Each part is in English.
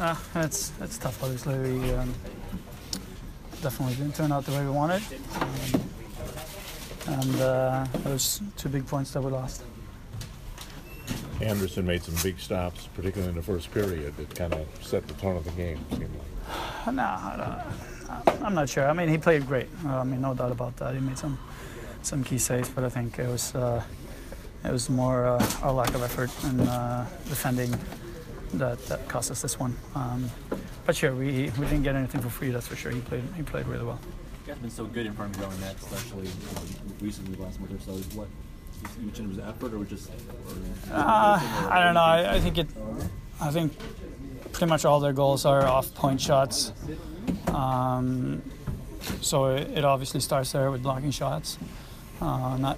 It's tough. Obviously, we definitely didn't turn out the way we wanted, and those 2 big points that we lost. Anderson made some big stops, particularly in the first period, that kind of set the tone of the game, it seemed like. No, I'm not sure. I mean, he played great. No doubt about that. He made some key saves, but I think it was more our lack of effort in defending that cost us this one. But sure, we didn't get anything for free. That's for sure. He played really well. You guys have been so good in front of your own net, especially recently, the last month or so. What you mentioned was effort, or just? I don't know. I think pretty much all their goals are off-point shots. So it obviously starts there with blocking shots. Our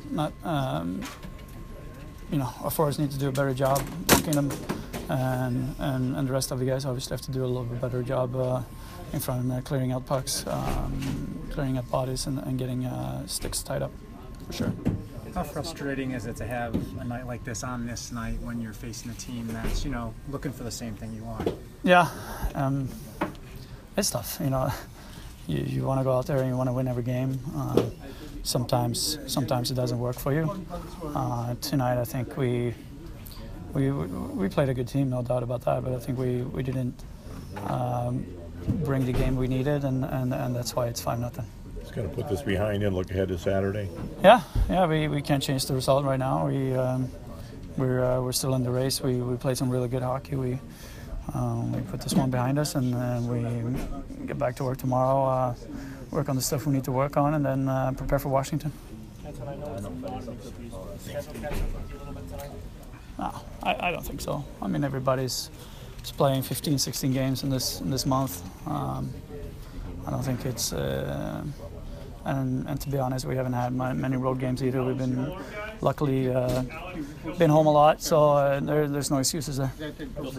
forwards need to do a better job blocking them, and the rest of the guys obviously have to do a little bit better job in front of them, clearing out pucks, clearing out bodies, and getting sticks tied up, for sure. How frustrating is it to have a night like this on this night when you're facing a team that's, looking for the same thing you want? Yeah, it's tough. You want to go out there and you want to win every game. Sometimes it doesn't work for you. Tonight, I think we played a good team, no doubt about that. But I think we didn't bring the game we needed, and that's why it's 5-0. Just going to put this behind you and look ahead to Saturday. Yeah. We can't change the result right now. We're still in the race. We played some really good hockey. We put this one behind us, and we get back to work tomorrow. Work on the stuff we need to work on, and then prepare for Washington. No, I don't think so. I mean, everybody's playing 15, 16 games in this month. I don't think it's. And to be honest, we haven't had many road games either. We've been luckily been home a lot, so there's no excuses there.